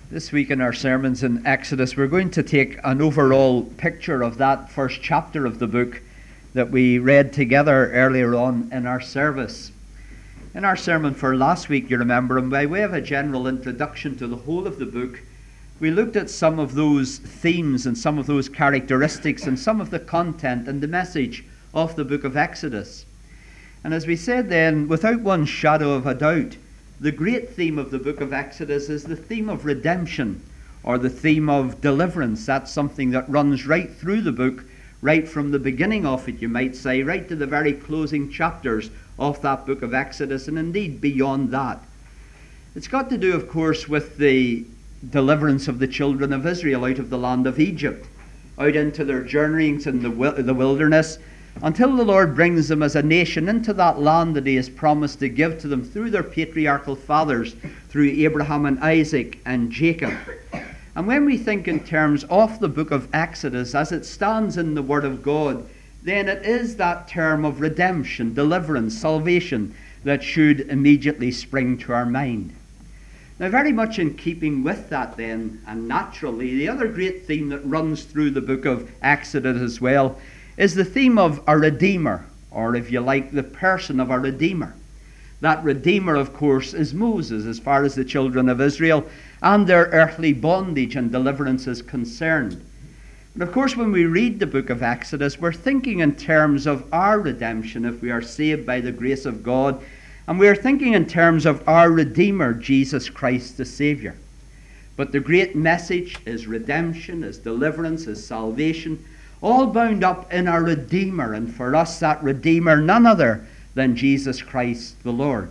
This week in our sermons in Exodus, we're going to take an overall picture of that first chapter of the book that we read together earlier on in our service. In our sermon for last week, you remember, and by way of a general introduction to the whole of the book, we looked at some of those themes and some of those characteristics and some of the content and the message of the book of Exodus. And as we said then, without one shadow of a doubt, the great theme of the book of Exodus is the theme of redemption, or the theme of deliverance. That's something that runs right through the book, right from the beginning of it, you might say, right to the very closing chapters of that book of Exodus, and indeed beyond that. It's got to do, of course, with the deliverance of the children of Israel out of the land of Egypt, out into their journeyings in the wilderness, until the Lord brings them as a nation into that land that He has promised to give to them through their patriarchal fathers, through Abraham and Isaac and Jacob. And when we think in terms of the book of Exodus as it stands in the Word of God, then it is that term of redemption, deliverance, salvation that should immediately spring to our mind. Now, very much in keeping with that then, and naturally, the other great theme that runs through the book of Exodus as well is the theme of a Redeemer, or if you like, the person of a Redeemer. That Redeemer, of course, is Moses, as far as the children of Israel and their earthly bondage and deliverance is concerned. But of course, when we read the book of Exodus, we're thinking in terms of our redemption if we are saved by the grace of God, and we're thinking in terms of our Redeemer, Jesus Christ the Savior. But the great message is redemption, is deliverance, is salvation, all bound up in our Redeemer, and for us that Redeemer none other than Jesus Christ the Lord.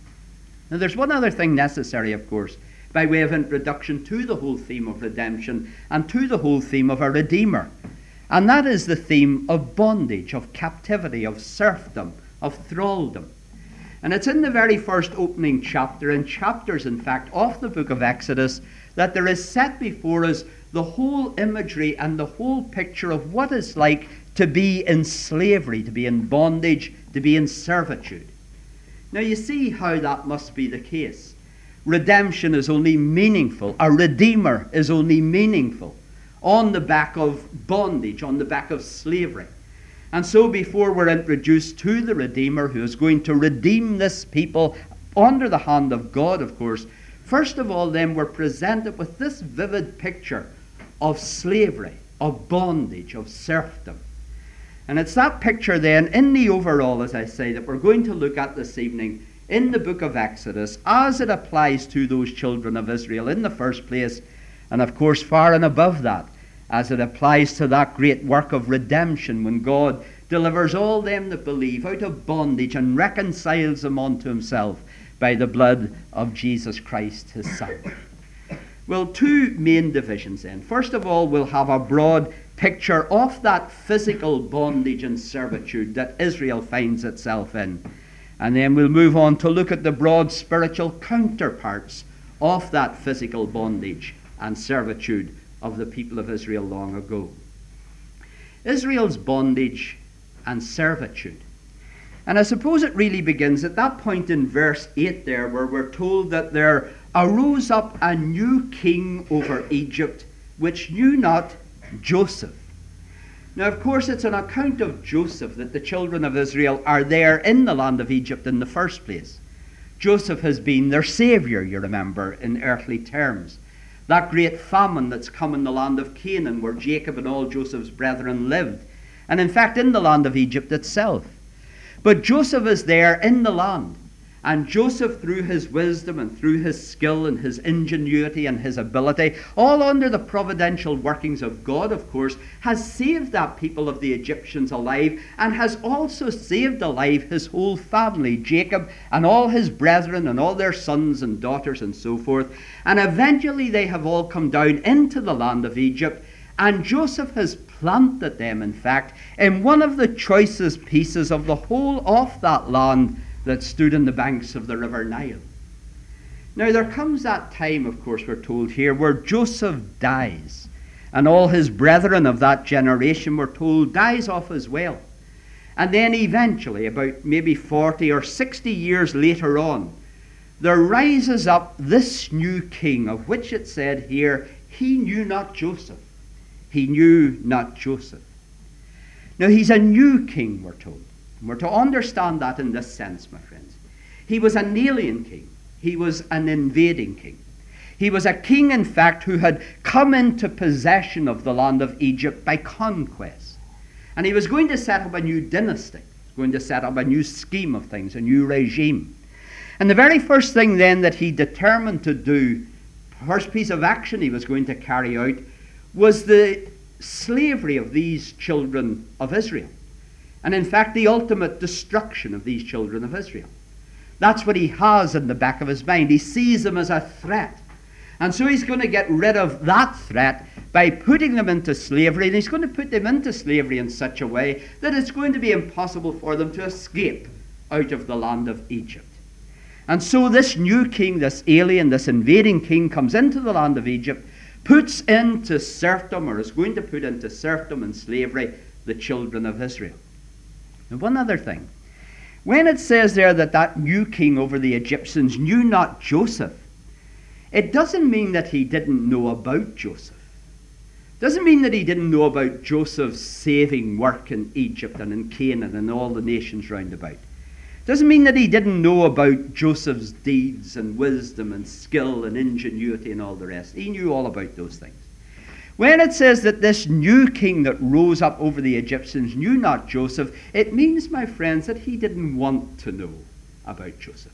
Now there's one other thing necessary, of course, by way of introduction to the whole theme of redemption and to the whole theme of a Redeemer, and that is the theme of bondage, of captivity, of serfdom, of thraldom. And it's in the very first opening chapter, in chapters in fact of the book of Exodus, that there is set before us the whole imagery and the whole picture of what it's like to be in slavery, to be in bondage, to be in servitude. Now you see how that must be the case. Redemption is only meaningful, a Redeemer is only meaningful on the back of bondage, on the back of slavery. And so before we're introduced to the Redeemer who is going to redeem this people under the hand of God, of course, first of all then we're presented with this vivid picture of slavery, of bondage, of serfdom. And it's that picture then in the overall, as I say, that we're going to look at this evening in the book of Exodus as it applies to those children of Israel in the first place, and of course far and above that, as it applies to that great work of redemption when God delivers all them that believe out of bondage and reconciles them unto Himself by the blood of Jesus Christ, His Son. Well, two main divisions then. First of all, we'll have a broad picture of that physical bondage and servitude that Israel finds itself in. And then we'll move on to look at the broad spiritual counterparts of that physical bondage and servitude of the people of Israel long ago. Israel's bondage and servitude. And I suppose it really begins at that point in verse 8 there, where we're told that there arose up a new king over Egypt, which knew not Joseph. Now, of course, it's an account of Joseph that the children of Israel are there in the land of Egypt in the first place. Joseph has been their savior, you remember, in earthly terms. That great famine that's come in the land of Canaan, where Jacob and all Joseph's brethren lived, and in fact in the land of Egypt itself. But Joseph is there in the land, and Joseph, through his wisdom and through his skill and his ingenuity and his ability, all under the providential workings of God, of course, has saved that people of the Egyptians alive, and has also saved alive his whole family, Jacob and all his brethren and all their sons and daughters and so forth. And eventually they have all come down into the land of Egypt, and Joseph has planted them, in fact, in one of the choicest pieces of the whole of that land that stood in the banks of the river Nile. Now there comes that time, of course, we're told here, where Joseph dies, and all his brethren of that generation, we're told, dies off as well. And then eventually, about maybe 40 or 60 years later on, there rises up this new king, of which it said here, he knew not Joseph. He knew not Joseph. Now, he's a new king, we're told. And we're to understand that in this sense, my friends. He was an alien king. He was an invading king. He was a king, in fact, who had come into possession of the land of Egypt by conquest. And he was going to set up a new dynasty. He was going to set up a new scheme of things, a new regime. And the very first thing then that he determined to do, first piece of action he was going to carry out, was the slavery of these children of Israel. And in fact, the ultimate destruction of these children of Israel. That's what he has in the back of his mind. He sees them as a threat. And so he's going to get rid of that threat by putting them into slavery. And he's going to put them into slavery in such a way that it's going to be impossible for them to escape out of the land of Egypt. And so this new king, this alien, this invading king, comes into the land of Egypt, puts into serfdom, or is going to put into serfdom and slavery, the children of Israel. And one other thing. When it says there that that new king over the Egyptians knew not Joseph, it doesn't mean that he didn't know about Joseph. It doesn't mean that he didn't know about Joseph's saving work in Egypt and in Canaan and all the nations round about. It doesn't mean that he didn't know about Joseph's deeds and wisdom and skill and ingenuity and all the rest. He knew all about those things. When it says that this new king that rose up over the Egyptians knew not Joseph, it means, my friends, that he didn't want to know about Joseph.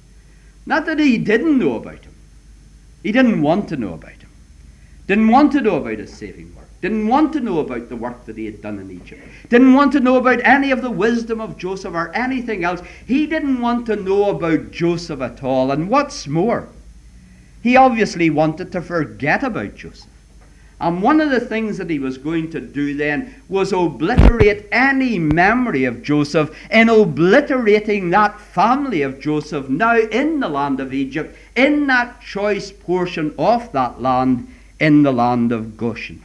Not that he didn't know about him. He didn't want to know about him. Didn't want to know about his saving work. Didn't want to know about the work that he had done in Egypt. Didn't want to know about any of the wisdom of Joseph or anything else. He didn't want to know about Joseph at all. And what's more, he obviously wanted to forget about Joseph. And one of the things that he was going to do then was obliterate any memory of Joseph, and obliterating that family of Joseph now in the land of Egypt, in that choice portion of that land, in the land of Goshen.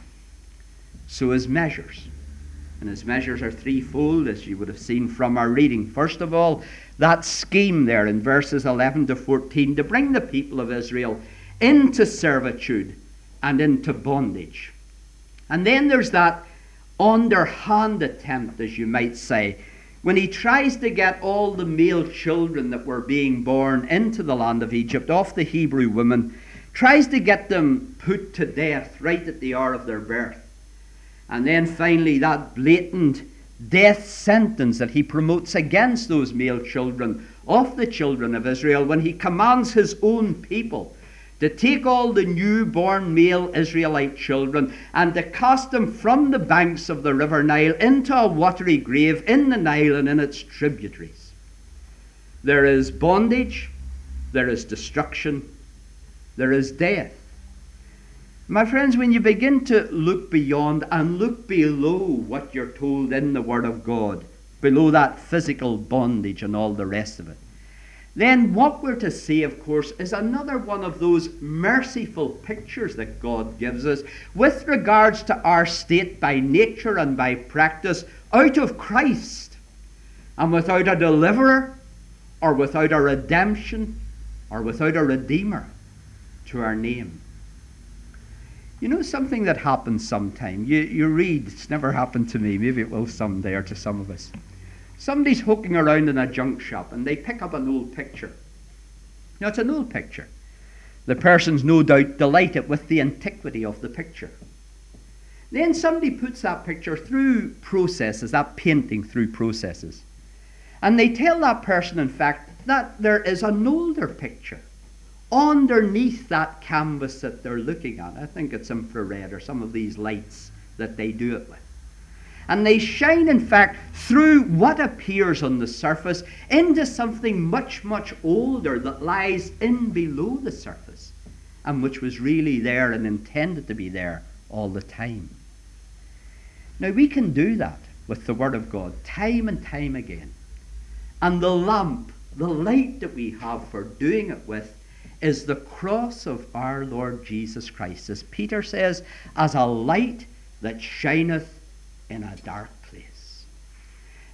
So his measures, and his measures are threefold, as you would have seen from our reading. First of all, that scheme there in verses 11 to 14 to bring the people of Israel into servitude and into bondage. And then there's that underhand attempt, as you might say, when he tries to get all the male children that were being born into the land of Egypt of the Hebrew women, tries to get them put to death right at the hour of their birth. And then finally that blatant death sentence that he promotes against those male children of the children of Israel, when he commands his own people to take all the newborn male Israelite children and to cast them from the banks of the river Nile into a watery grave in the Nile and in its tributaries. There is bondage, there is destruction, there is death. My friends, when you begin to look beyond and look below what you're told in the Word of God, below that physical bondage and all the rest of it, then what we're to see, of course, is another one of those merciful pictures that God gives us with regards to our state by nature and by practice out of Christ. And without a deliverer, or without a redemption, or without a redeemer to our name. You know something that happens sometime? You read, it's never happened to me, maybe it will someday or to some of us. Somebody's hooking around in a junk shop and they pick up an old picture. Now, it's an old picture. The person's no doubt delighted with the antiquity of the picture. Then somebody puts that picture through processes, that painting through processes. And they tell that person, in fact, that there is an older picture underneath that canvas that they're looking at. I think it's infrared or some of these lights that they do it with. And they shine, in fact, through what appears on the surface into something much, much older that lies in below the surface, and which was really there and intended to be there all the time. Now, we can do that with the Word of God time and time again. And the lamp, the light that we have for doing it with, is the cross of our Lord Jesus Christ. As Peter says, as a light that shineth in a dark place.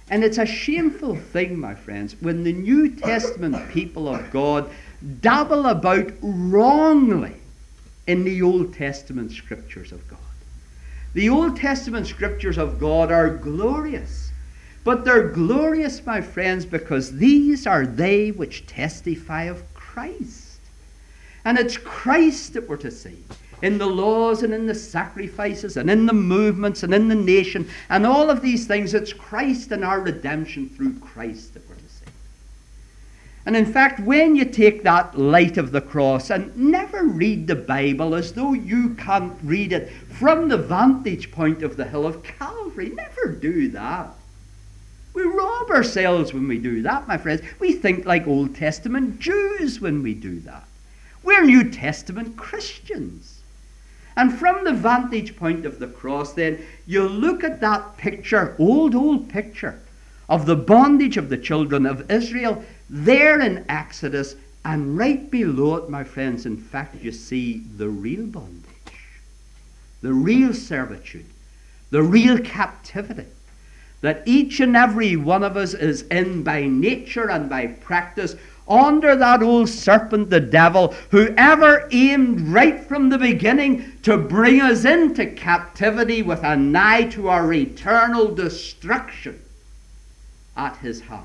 And it's a shameful thing, my friends, when the New Testament people of God dabble about wrongly in the Old Testament scriptures of God. The Old Testament scriptures of God are glorious. But they're glorious, my friends, because these are they which testify of Christ. And it's Christ that we're to see in the laws and in the sacrifices and in the movements and in the nation and all of these things. It's Christ and our redemption through Christ that we're to see. And in fact, when you take that light of the cross and never read the Bible as though you can't read it from the vantage point of the hill of Calvary, never do that. We rob ourselves when we do that, my friends. We think like Old Testament Jews when we do that. We're New Testament Christians. And from the vantage point of the cross, then, you look at that picture, old picture, of the bondage of the children of Israel there in Exodus, and right below it, my friends, in fact, you see the real bondage, the real servitude, the real captivity that each and every one of us is in by nature and by practice, under that old serpent, the devil, who ever aimed right from the beginning to bring us into captivity with an eye to our eternal destruction at his hands.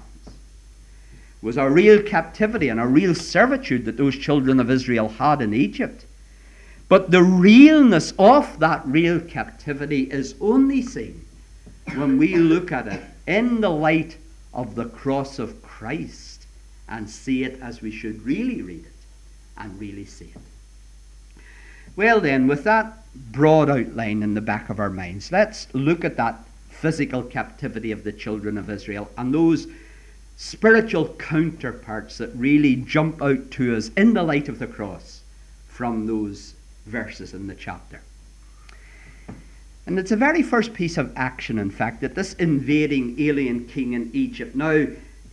It was a real captivity and a real servitude that those children of Israel had in Egypt. But the realness of that real captivity is only seen when we look at it in the light of the cross of Christ and see it as we should really read it and really see it. Well then, with that broad outline in the back of our minds, let's look at that physical captivity of the children of Israel and those spiritual counterparts that really jump out to us in the light of the cross from those verses in the chapter. And it's the very first piece of action, in fact, that this invading alien king in Egypt now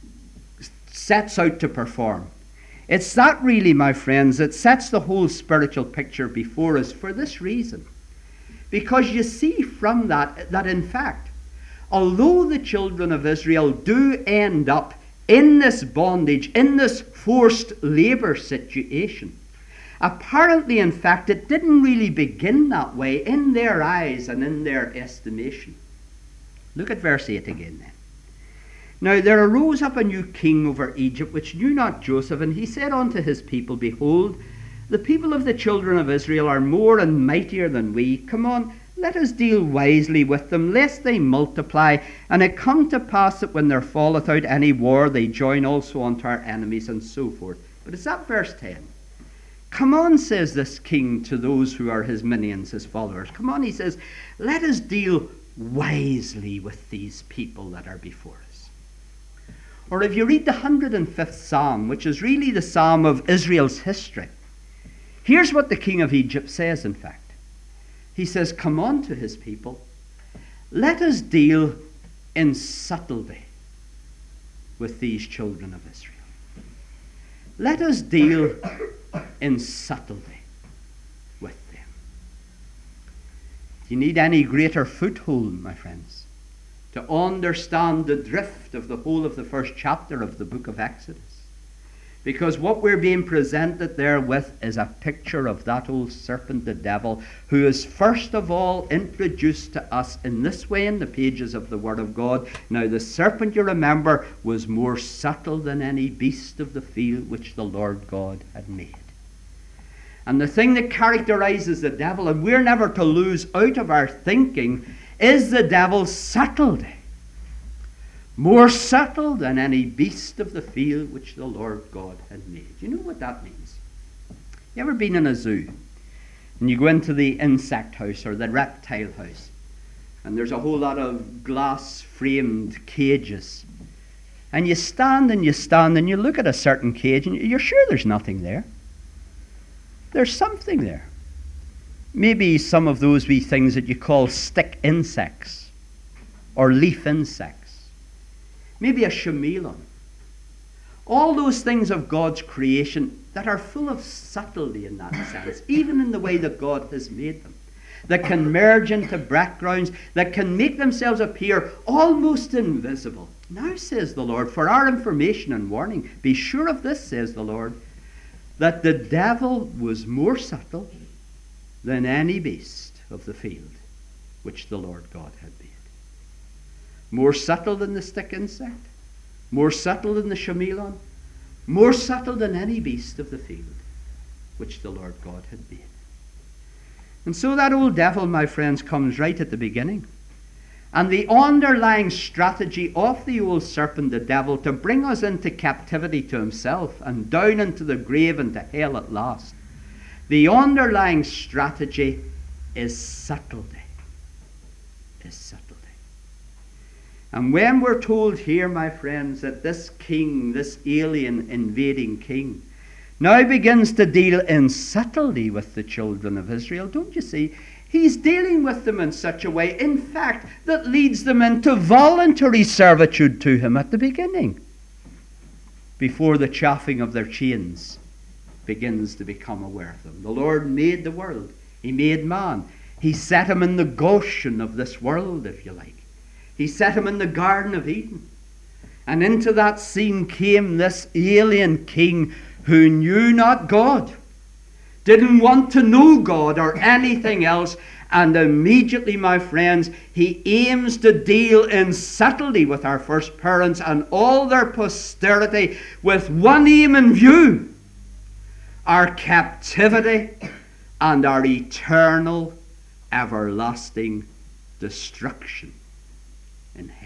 sets out to perform. It's that really, my friends, that sets the whole spiritual picture before us for this reason. Because you see from that in fact, although the children of Israel do end up in this bondage, in this forced labor situation, apparently, in fact, it didn't really begin that way in their eyes and in their estimation. Look at verse 8 again then. Now there arose up a new king over Egypt, which knew not Joseph, and he said unto his people, Behold, the people of the children of Israel are more and mightier than we. Come on, let us deal wisely with them, lest they multiply, and it come to pass that when there falleth out any war, they join also unto our enemies, and so forth. But it's that verse 10. Come on, says this king to those who are his minions, his followers. Come on, he says, let us deal wisely with these people that are before us. Or if you read the 105th Psalm, which is really the Psalm of Israel's history, here's what the king of Egypt says, in fact. He says, come on to his people, let us deal in subtlety with these children of Israel. Let us deal in subtlety with them. Do you need any greater foothold, my friends, to understand the drift of the whole of the first chapter of the book of Exodus? Because what we're being presented there with is a picture of that old serpent, the devil, who is first of all introduced to us in this way in the pages of the Word of God. Now the serpent, you remember, was more subtle than any beast of the field which the Lord God had made. And the thing that characterizes the devil, and we're never to lose out of our thinking, is the devil's subtlety. More subtle than any beast of the field which the Lord God had made. You know what that means? You ever been in a zoo? And you go into the insect house or the reptile house, and there's a whole lot of glass-framed cages. And you stand and you look at a certain cage, and you're sure there's nothing there. There's something there. Maybe some of those wee things that you call stick insects or leaf insects. Maybe a chameleon. All those things of God's creation that are full of subtlety in that sense, even in the way that God has made them. that can merge into backgrounds, that can make themselves appear almost invisible. Now, says the Lord, for our information and warning, be sure of this, says the Lord, that the devil was more subtle than any beast of the field which the Lord God had made. More subtle than the stick insect, more subtle than the chameleon, more subtle than any beast of the field which the Lord God had made. And so that old devil, my friends, comes right at the beginning. And the underlying strategy of the old serpent, the devil, to bring us into captivity to himself and down into the grave and to hell at last, the underlying strategy is subtlety. And when we're told here, my friends, that this king, this alien invading king, now begins to deal in subtlety with the children of Israel, don't you see? He's dealing with them in such a way, in fact, that leads them into voluntary servitude to him at the beginning, before the chafing of their chains begins to become aware of them. The Lord made the world. He made man. He set him in the Goshen of this world, if you like. He set him in the Garden of Eden. And into that scene came this alien king who knew not God, didn't want to know God or anything else, and immediately, my friends, he aims to deal in subtlety with our first parents and all their posterity with one aim in view: our captivity and our eternal, everlasting destruction in hell.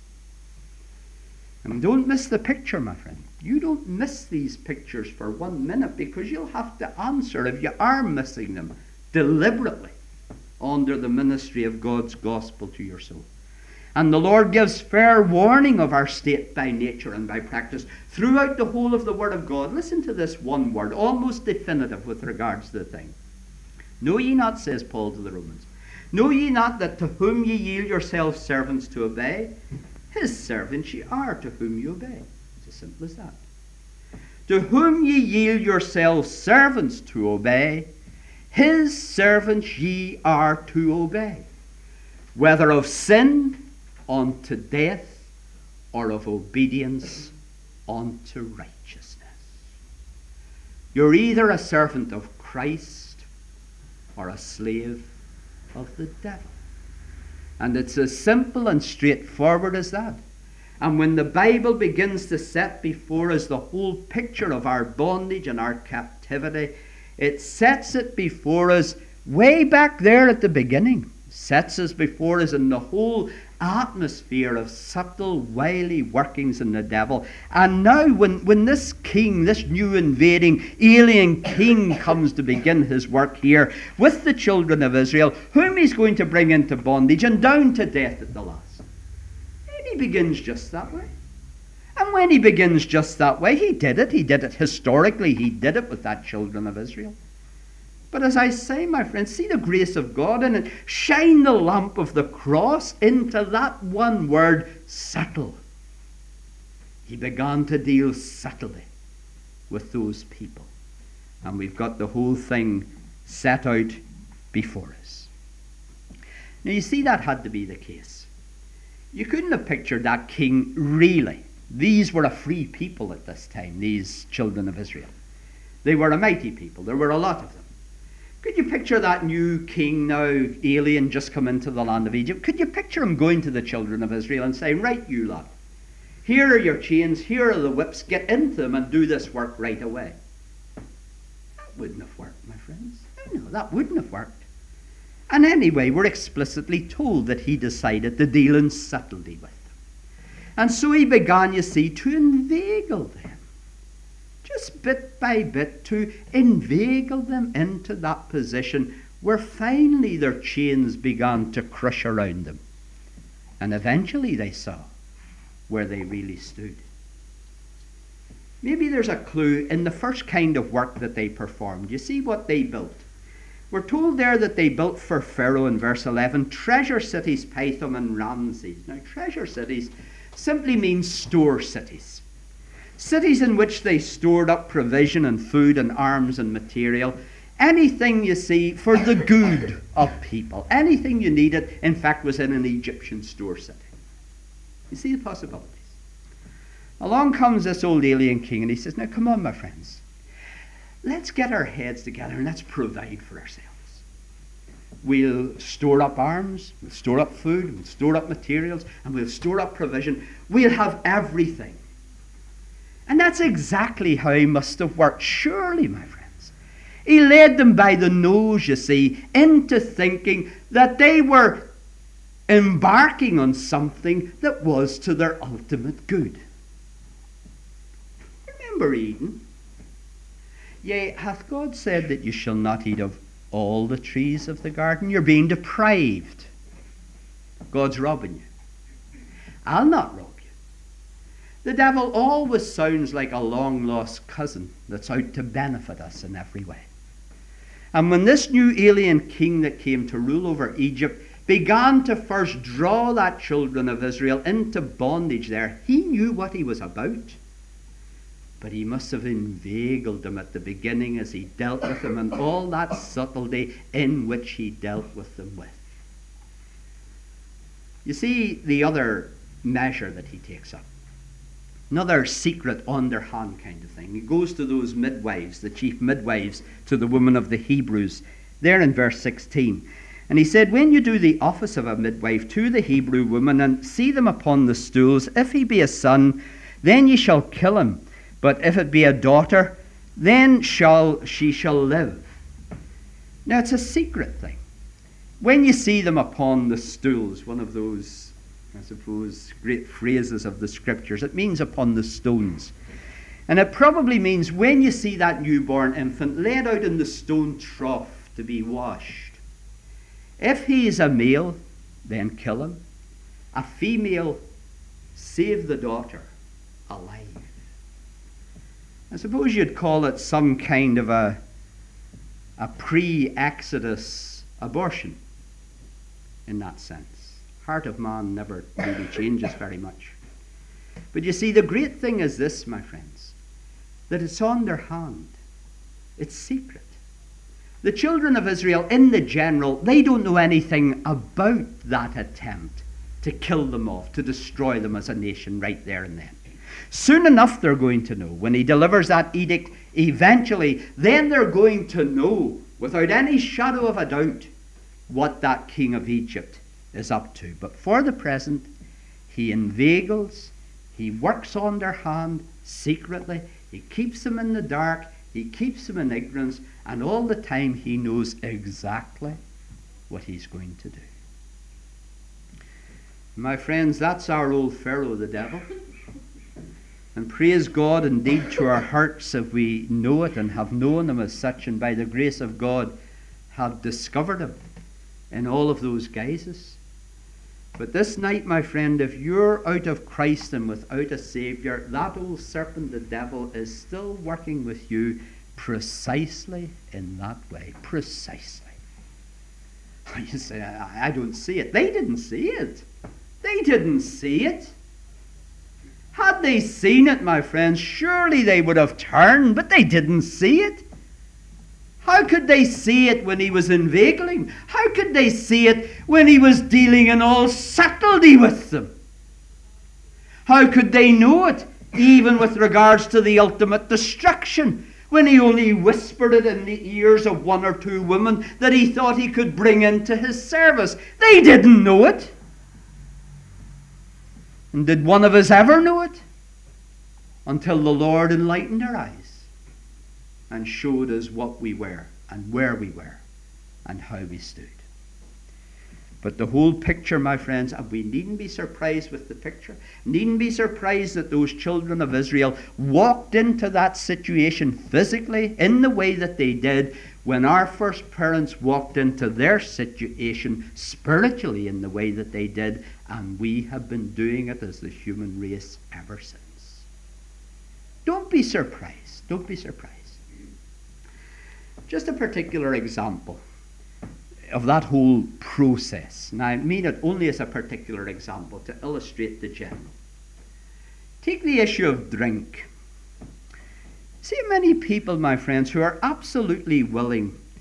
And don't miss the picture, my friend. You don't miss these pictures for 1 minute, because you'll have to answer if you are missing them deliberately under the ministry of God's gospel to your soul. And the Lord gives fair warning of our state by nature and by practice throughout the whole of the Word of God. Listen to this one word, almost definitive with regards to the thing. Know ye not, says Paul to the Romans, know ye not that to whom ye yield yourselves servants to obey, his servants ye are to whom ye obey. It's as simple as that. To whom ye yield yourselves servants to obey, his servants ye are to obey, whether of sin unto death, or of obedience unto righteousness. You're either a servant of Christ or a slave of the devil. And it's as simple and straightforward as that. And when the Bible begins to set before us the whole picture of our bondage and our captivity, it sets it before us way back there at the beginning. Sets us before us in the whole atmosphere of subtle, wily workings in the devil. And now when this king, this new invading alien king, comes to begin his work here with the children of Israel, whom he's going to bring into bondage and down to death at the last. And he begins just that way. And when he begins just that way, he did it historically, he did it with that children of Israel. But as I say, my friends, see the grace of God in it. Shine the lamp of the cross into that one word, subtle. He began to deal subtly with those people. And we've got the whole thing set out before us. Now you see, that had to be the case. You couldn't have pictured that king really. These were a free people at this time, these children of Israel. They were a mighty people. There were a lot of them. Could you picture that new king now, alien, just come into the land of Egypt? Could you picture him going to the children of Israel and saying, right, you lot, here are your chains, here are the whips, get into them and do this work right away? That wouldn't have worked, my friends. No, that wouldn't have worked. And anyway, we're explicitly told that he decided to deal in subtlety with them. And so he began, you see, to inveigle them. Just bit by bit, to inveigle them into that position where finally their chains began to crush around them. And eventually they saw where they really stood. Maybe there's a clue in the first kind of work that they performed. You see what they built. We're told there that they built for Pharaoh in verse 11 treasure cities, Pithom and Ramses. Now, treasure cities simply means store cities. Cities in which they stored up provision and food and arms and material. Anything, you see, for the good of people. Anything you needed, in fact, was in an Egyptian store city. You see the possibilities. Along comes this old alien king, and he says, now come on, my friends. Let's get our heads together and let's provide for ourselves. We'll store up arms, we'll store up food, we'll store up materials, and we'll store up provision. We'll have everything. And that's exactly how he must have worked, surely, my friends. He led them by the nose, you see, into thinking that they were embarking on something that was to their ultimate good. Remember Eden? Yea, hath God said that you shall not eat of all the trees of the garden? You're being deprived. God's robbing you. I'll not rob you. The devil always sounds like a long-lost cousin that's out to benefit us in every way. And when this new alien king that came to rule over Egypt began to first draw that children of Israel into bondage there, he knew what he was about. But he must have inveigled them at the beginning as he dealt with them, and all that subtlety in which he dealt with them with. You see the other measure that he takes up. Another secret underhand kind of thing. He goes to those midwives, the chief midwives, to the women of the Hebrews, there in verse 16. And he said, when you do the office of a midwife to the Hebrew woman, and see them upon the stools, if he be a son, then ye shall kill him. But if it be a daughter, then she shall live. Now it's a secret thing. When you see them upon the stools, one of those, I suppose, great phrases of the scriptures, it means upon the stones. And it probably means when you see that newborn infant laid out in the stone trough to be washed. If he is a male, then kill him. A female, save the daughter alive. I suppose you'd call it some kind of a pre-Exodus abortion in that sense. Heart of man never really changes very much. But you see, the great thing is this, my friends, that it's on their hand. It's secret. The children of Israel, in the general, they don't know anything about that attempt to kill them off, to destroy them as a nation right there and then. Soon enough they're going to know. When he delivers that edict, eventually, then they're going to know, without any shadow of a doubt, what that king of Egypt is up to. But for the present, he inveigles, he works on their hand secretly, he keeps them in the dark, he keeps them in ignorance, and all the time he knows exactly what he's going to do. My friends, that's our old Pharaoh, the devil. And praise God indeed to our hearts if we know it and have known him as such, and by the grace of God have discovered him in all of those guises. But this night, my friend, if you're out of Christ and without a Saviour, that old serpent, the devil, is still working with you precisely in that way. Precisely. You say, I don't see it. They didn't see it. They didn't see it. Had they seen it, my friends, surely they would have turned, but they didn't see it. How could they see it when he was inveigling? How could they see it when he was dealing in all subtlety with them? How could they know it, even with regards to the ultimate destruction, when he only whispered it in the ears of one or two women that he thought he could bring into his service? They didn't know it. And did one of us ever know it? Until the Lord enlightened our eyes and showed us what we were and where we were and how we stood. But the whole picture, my friends, and we needn't be surprised with the picture, needn't be surprised that those children of Israel walked into that situation physically in the way that they did when our first parents walked into their situation spiritually in the way that they did, and we have been doing it as the human race ever since. Don't be surprised. Don't be surprised. Just a particular example of that whole process. Now, I mean it only as a particular example to illustrate the general. Take the issue of drink. See many people, my friends, who are absolutely willing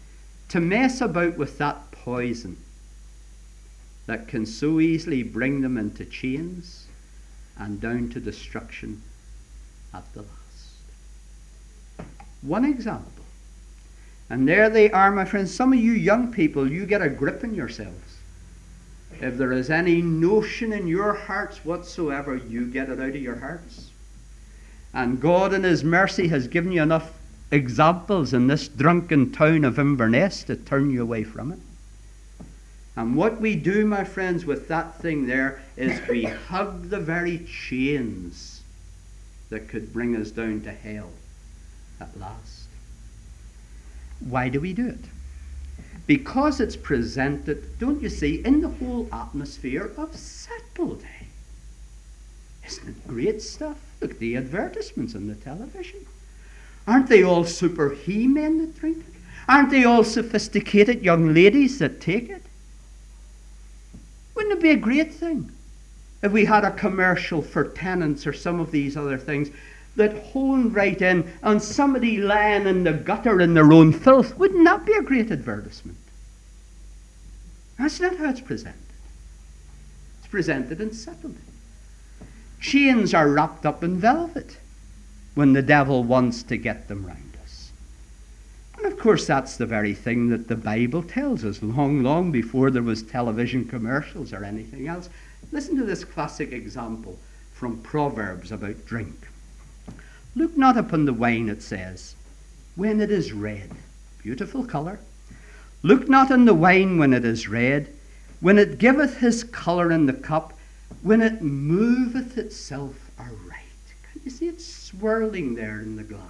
to mess about with that poison that can so easily bring them into chains and down to destruction at the last. One example. And there they are, my friends. Some of you young people, you get a grip in yourselves. If there is any notion in your hearts whatsoever, you get it out of your hearts. And God in His mercy has given you enough examples in this drunken town of Inverness to turn you away from it. And what we do, my friends, with that thing there is we hug the very chains that could bring us down to hell at last. Why do we do it? Because it's presented, don't you see, in the whole atmosphere of Saturday. Isn't it great stuff? Look at the advertisements on the television. Aren't they all super he-men that drink it? Aren't they all sophisticated young ladies that take it? Wouldn't it be a great thing if we had a commercial for Tennent's or some of these other things that honed right in on somebody lying in the gutter in their own filth? Wouldn't that be a great advertisement? That's not how it's presented. It's presented in subtlety. Chains are wrapped up in velvet when the devil wants to get them round us. And of course that's the very thing that the Bible tells us long, long before there was television commercials or anything else. Listen to this classic example from Proverbs about drink. Look not upon the wine, it says, when it is red. Beautiful colour. Look not on the wine when it is red, when it giveth his colour in the cup, when it moveth itself aright. Can you see it swirling there in the glass?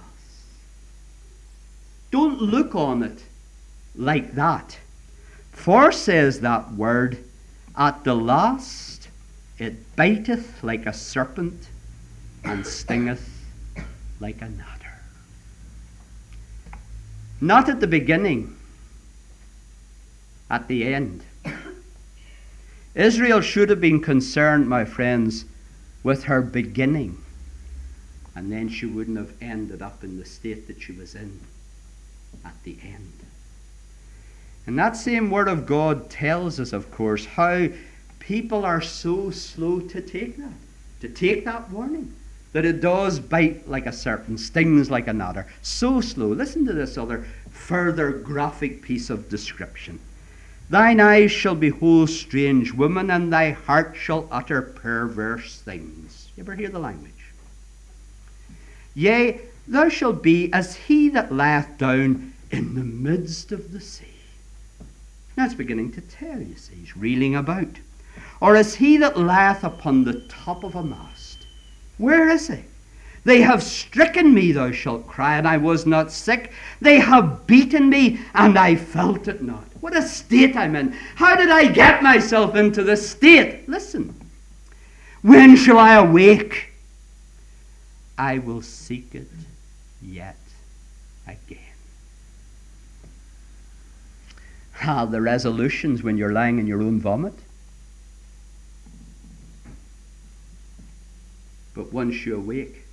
Don't look on it like that. For, says that word, at the last it biteth like a serpent and stingeth like an adder. Not at the beginning, at the end. Israel should have been concerned, my friends, with her beginning, and then she wouldn't have ended up in the state that she was in at the end. And that same word of God tells us, of course, how people are so slow to take that warning, that it does bite like a serpent, stings like an adder. So slow. Listen to this other further graphic piece of description. Thine eyes shall behold strange women, and thy heart shall utter perverse things. You ever hear the language? Yea, thou shalt be as he that lieth down in the midst of the sea. Now it's beginning to tell, you see, he's reeling about. Or as he that lieth upon the top of a mast. Where is he? They have stricken me, thou shalt cry, and I was not sick. They have beaten me, and I felt it not. What a state I'm in. How did I get myself into this state? Listen. When shall I awake? I will seek it yet again. The resolutions when you're lying in your own vomit. But once you awake,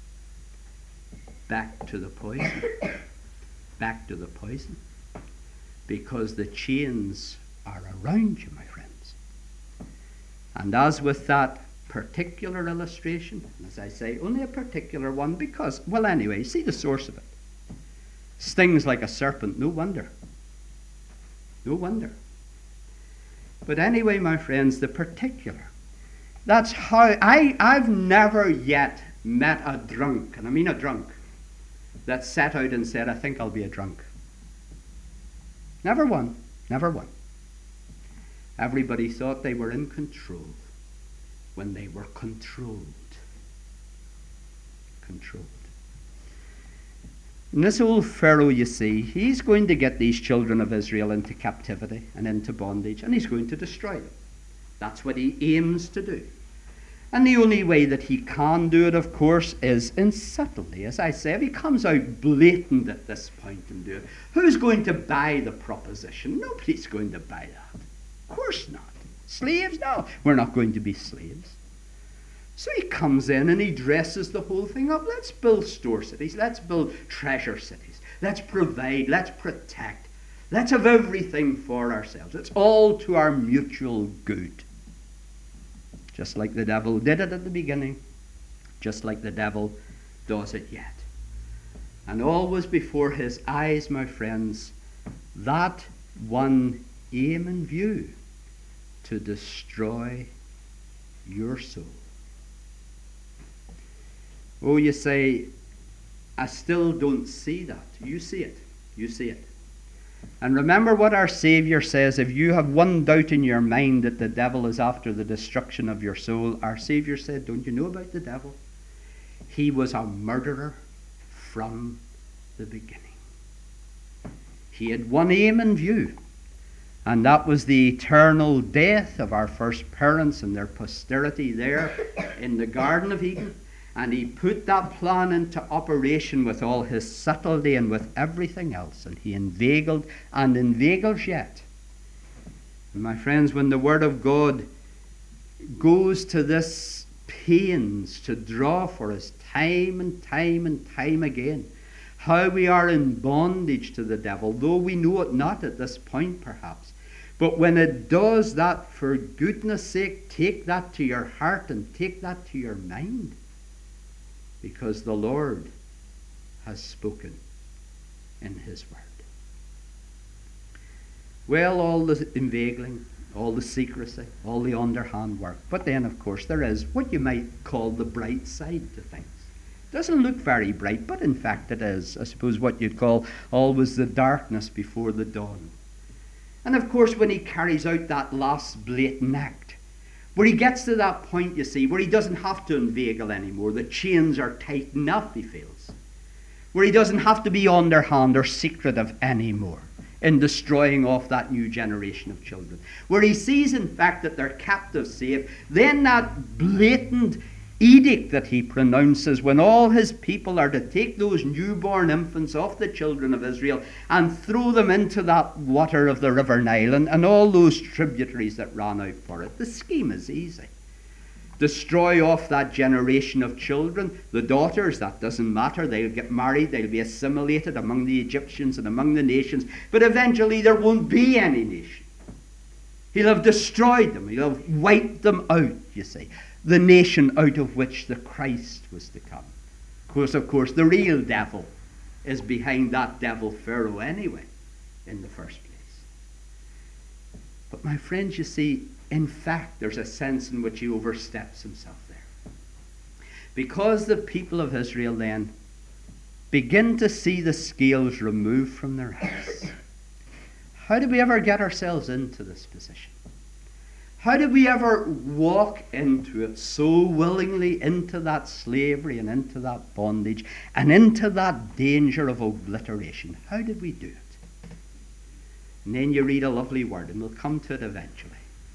back to the poison. Back to the poison. Because the chains are around you, my friends. And as with that particular illustration, and as I say, only a particular one, because, well, anyway, see the source of it. Stings like a serpent, no wonder. No wonder. But anyway, my friends, the particular. That's how I've never yet met a drunk, and I mean a drunk, that sat out and said, I think I'll be a drunk. Never one. Never one. Everybody thought they were in control when they were controlled. Controlled. And this old Pharaoh, you see, he's going to get these children of Israel into captivity and into bondage, and he's going to destroy them. That's what he aims to do. And the only way that he can do it, of course, is in subtlety. As I say, if he comes out blatant at this point and do it, who's going to buy the proposition? Nobody's going to buy that. Of course not. Slaves? No, we're not going to be slaves. So he comes in and he dresses the whole thing up. Let's build store cities. Let's build treasure cities. Let's provide. Let's protect. Let's have everything for ourselves. It's all to our mutual good. Just like the devil did it at the beginning, just like the devil does it yet. And always before his eyes, my friends, that one aim in view: to destroy your soul. Oh, you say, I still don't see that. You see it. You see it. And remember what our Savior says: if you have one doubt in your mind that the devil is after the destruction of your soul, our Savior said, don't you know about the devil? He was a murderer from the beginning. He had one aim in view, and that was the eternal death of our first parents and their posterity there in the Garden of Eden. And he put that plan into operation with all his subtlety and with everything else. And he inveigled and inveigles yet. And my friends, when the Word of God goes to this pains to draw for us time and time and time again how we are in bondage to the devil, though we know it not at this point perhaps, but when it does that, for goodness sake, take that to your heart and take that to your mind. Because the Lord has spoken in his word. Well, all the inveigling, all the secrecy, all the underhand work. But then, of course, there is what you might call the bright side to things. It doesn't look very bright, but in fact it is. I suppose what you'd call always the darkness before the dawn. And of course, when he carries out that last blatant act, where he gets to that point, you see, where he doesn't have to inveigle anymore. The chains are tight enough, he feels. Where he doesn't have to be underhand or secretive anymore in destroying off that new generation of children. Where he sees, in fact, that they're captives safe. Then that blatant edict that he pronounces when all his people are to take those newborn infants off the children of Israel and throw them into that water of the river Nile and all those tributaries that ran out for it. The scheme is easy. Destroy off that generation of children. The daughters, that doesn't matter. They'll get married. They'll be assimilated among the Egyptians and among the nations. But eventually there won't be any nation. He'll have destroyed them. He'll have wiped them out, you see. The nation out of which the Christ was to come. Of course, the real devil is behind that devil Pharaoh anyway, in the first place. But my friends, you see, in fact, there's a sense in which he oversteps himself there. Because the people of Israel then begin to see the scales removed from their eyes. How did we ever get ourselves into this position? How did we ever walk into it so willingly, into that slavery and into that bondage and into that danger of obliteration? How did we do it? And then you read a lovely word, and we'll come to it eventually.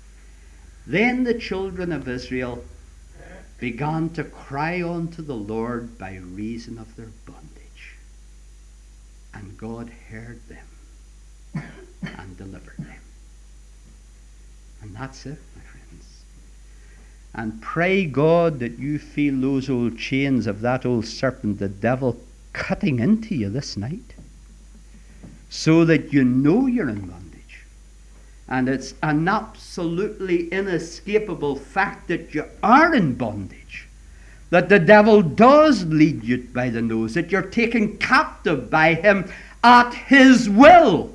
Then the children of Israel began to cry unto the Lord by reason of their bondage. And God heard them and delivered them. And that's it, my friends. And pray God that you feel those old chains of that old serpent, the devil, cutting into you this night, so that you know you're in bondage. And it's an absolutely inescapable fact that you are in bondage, that the devil does lead you by the nose, that you're taken captive by him at his will.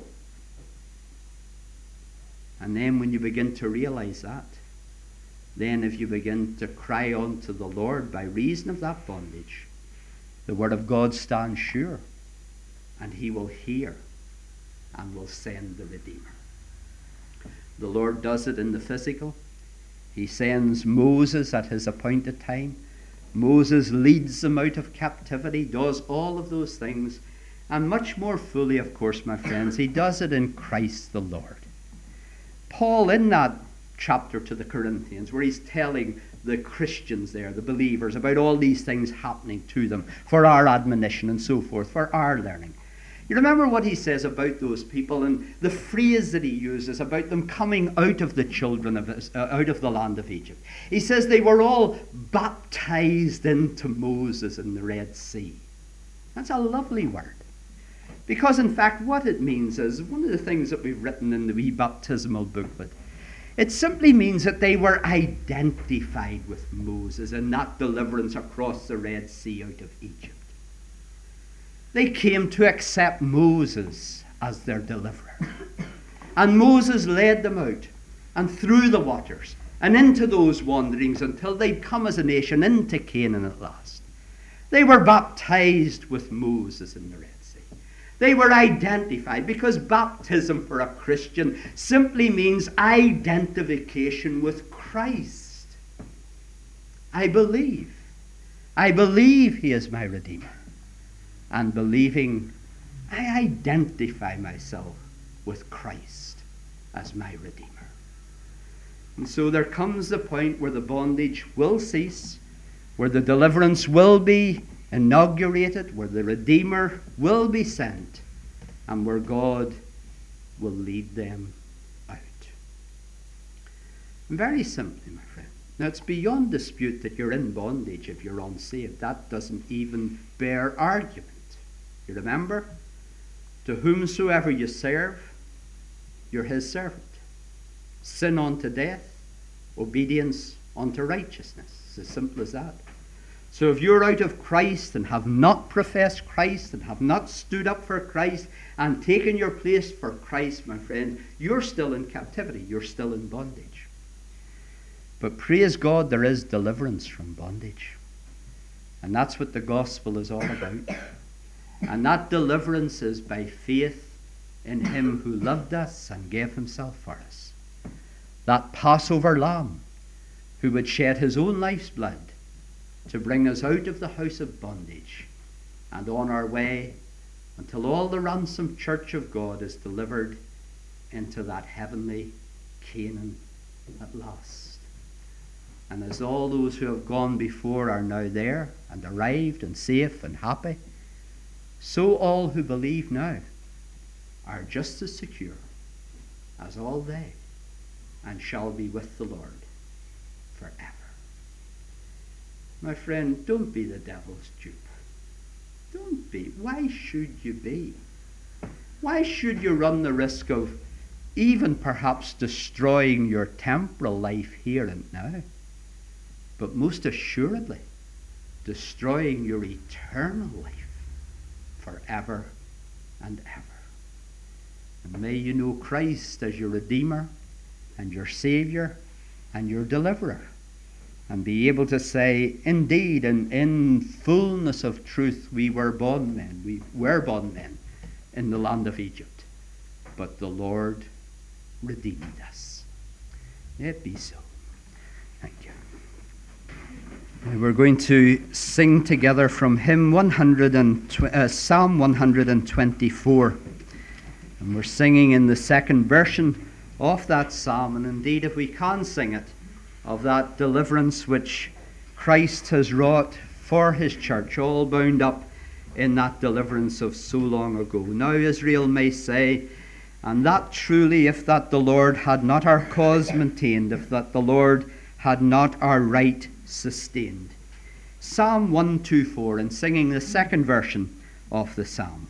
And then when you begin to realize that, then if you begin to cry unto the Lord by reason of that bondage, the word of God stands sure, and he will hear and will send the Redeemer. The Lord does it in the physical. He sends Moses at his appointed time. Moses leads them out of captivity, does all of those things, and much more fully, of course, my friends, he does it in Christ the Lord. Paul, in that chapter to the Corinthians, where he's telling the Christians there, the believers, about all these things happening to them for our admonition and so forth, for our learning. You remember what he says about those people and the phrase that he uses about them coming out of the children of out of the land of Egypt. He says they were all baptized into Moses in the Red Sea. That's a lovely word. Because in fact what it means is, one of the things that we've written in the wee baptismal booklet, it simply means that they were identified with Moses in that deliverance across the Red Sea out of Egypt. They came to accept Moses as their deliverer. And Moses led them out and through the waters and into those wanderings until they'd come as a nation into Canaan at last. They were baptized with Moses in the Red Sea. They were identified, because baptism for a Christian simply means identification with Christ. I believe he is my Redeemer. And believing, I identify myself with Christ as my Redeemer. And so there comes the point where the bondage will cease, where the deliverance will be inaugurated, where the Redeemer will be sent, and where God will lead them out. Very simply, my friend. Now, it's beyond dispute that you're in bondage if you're unsaved. That doesn't even bear argument. You remember? To whomsoever you serve, you're his servant. Sin unto death, obedience unto righteousness. It's as simple as that. So if you're out of Christ and have not professed Christ and have not stood up for Christ and taken your place for Christ, my friend, you're still in captivity. You're still in bondage. But praise God, there is deliverance from bondage. And that's what the gospel is all about. And that deliverance is by faith in him who loved us and gave himself for us. That Passover lamb who would shed his own life's blood to bring us out of the house of bondage and on our way until all the ransomed church of God is delivered into that heavenly Canaan at last. And as all those who have gone before are now there and arrived and safe and happy, so all who believe now are just as secure as all they, and shall be with the Lord forever. My friend, don't be the devil's dupe. Don't be. Why should you be? Why should you run the risk of even perhaps destroying your temporal life here and now, but most assuredly destroying your eternal life forever and ever? And may you know Christ as your Redeemer and your Savior and your Deliverer, and be able to say, indeed, in fullness of truth, we were bondmen. We were bondmen in the land of Egypt, but the Lord redeemed us. It be so. Thank you. And we're going to sing together from Psalm 124. And we're singing in the second version of that psalm, and indeed, if we can sing it, of that deliverance which Christ has wrought for his church, all bound up in that deliverance of so long ago. Now Israel may say, and that truly, if that the Lord had not our cause maintained, if that the Lord had not our right sustained. Psalm 124, and singing the second version of the psalm.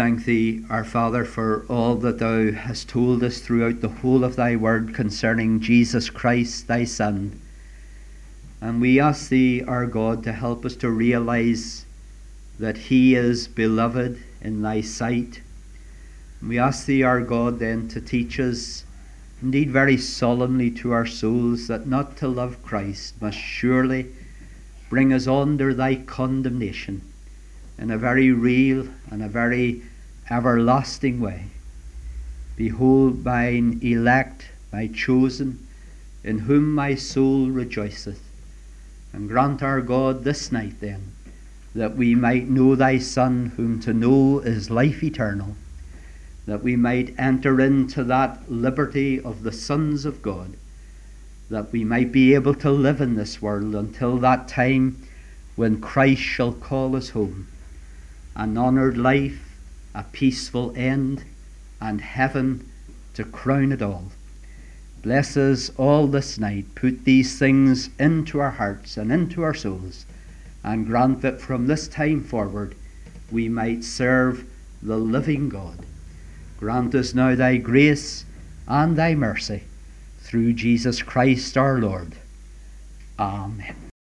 thank thee, our Father, for all that thou hast told us throughout the whole of thy word concerning Jesus Christ, thy Son. And we ask thee, our God, to help us to realize that he is beloved in thy sight. And we ask thee, our God, then to teach us, indeed very solemnly to our souls, that not to love Christ must surely bring us under thy condemnation in a very real and a very everlasting way. Behold mine elect, my chosen, in whom my soul rejoiceth. And grant, our God, this night then, that we might know thy Son, whom to know is life eternal, that we might enter into that liberty of the sons of God, that we might be able to live in this world until that time when Christ shall call us home. An honoured life, a peaceful end, and heaven to crown it all. Bless us all this night. Put these things into our hearts and into our souls, and grant that from this time forward we might serve the living God. Grant us now thy grace and thy mercy, through Jesus Christ our Lord. Amen.